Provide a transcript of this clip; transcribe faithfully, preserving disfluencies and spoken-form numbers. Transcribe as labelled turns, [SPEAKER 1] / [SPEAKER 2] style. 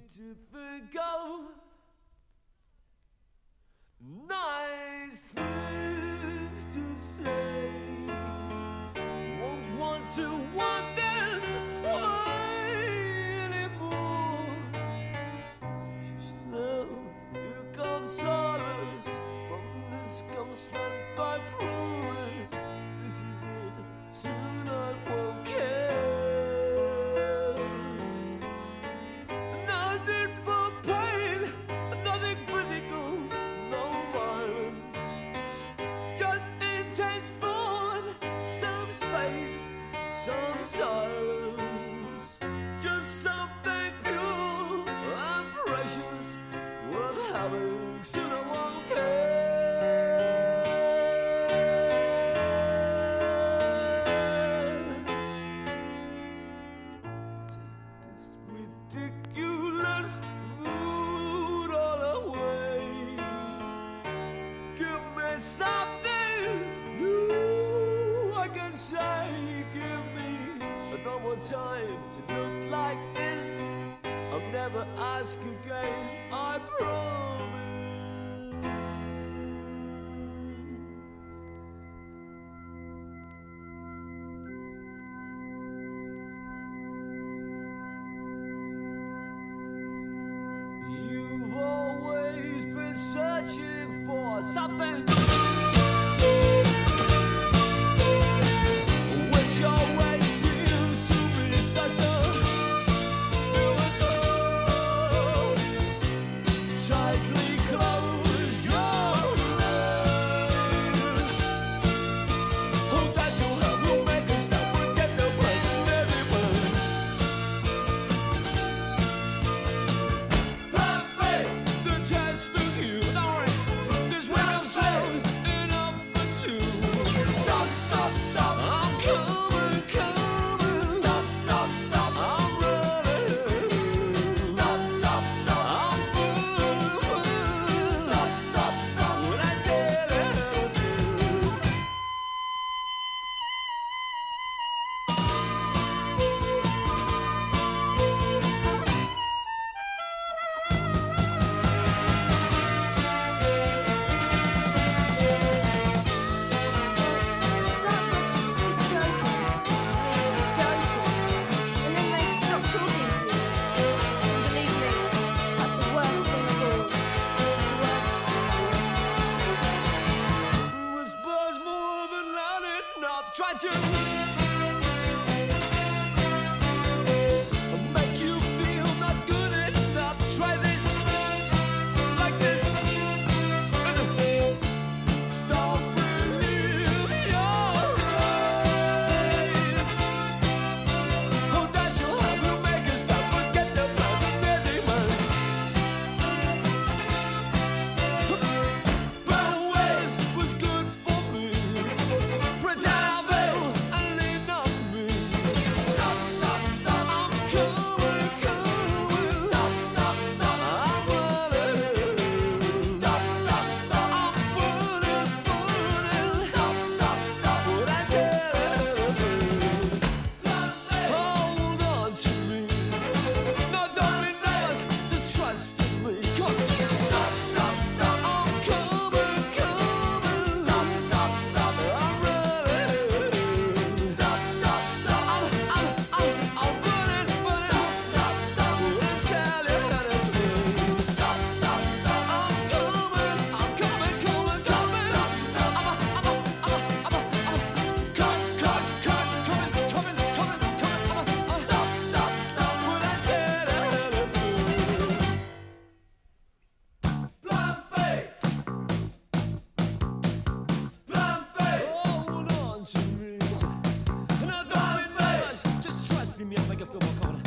[SPEAKER 1] to think of nice things to say. Won't want to want this way anymore. Now here comes solace, from this comes strength, I promise. This is it, soon I won't care. Nothing for pain, nothing physical, no violence. Just intense thought, some space, some silence. Just something pure and precious, worth having, soon I won't care. Ridiculous mood all away. Give me something new I can say. Give me no more time to look like this. I'll never ask again, I promise. You've always been searching for something which always seems to be so, so, so tightly close your eyes. Hope that you'll have roommakers that would get no pleasure anyway. Perfect, the test of you. Don't worry, this window's closed enough for two. Stop, stop, stop. I'm coming, coming. Stop, stop, stop. I'm running. Stop, stop, stop. I'm moving. Stop, stop, stop. When I said I love you.
[SPEAKER 2] Starts off just joking, just joking, and then they stop talking to you. And believe me, that's the worst thing of all. The worst thing.
[SPEAKER 1] Whispers more than loud enough. Try to make you feel not good enough. Try this, like this. Listen. Don't believe your eyes. Hope that you'll have roommakers that forget the pleasant elements. But ways was good for me. Pretend veils and lean on me. Stop, stop, stop. I'm coming, coming. Stop, stop, stop. I'm running. Stop, stop, stop. I'm pulling, pulling. Stop, stop, stop. What I said. Hold on to me. No, don't be nervous. Just trust in me. Come on. Stop, stop, stop. I'm coming, coming. Stop, stop, stop. I'm running. Stop, stop, stop. I'm, I'm, I'm, I'm running, running. Stop, stop, stop. What I said. Stop, stop, stop. I'm coming, I'm coming, coming, coming. Stop, stop. I'm a, I'm a, I'm a, I'm a, I'm a. Cut, cut, cut. Coming, coming, coming, coming. I'm a, I'm a. Stop, stop, stop. What I said. Plan B. Plan B. Hold on to me. No, don't be nervous. Just trust in me. I'll make it feel more confident.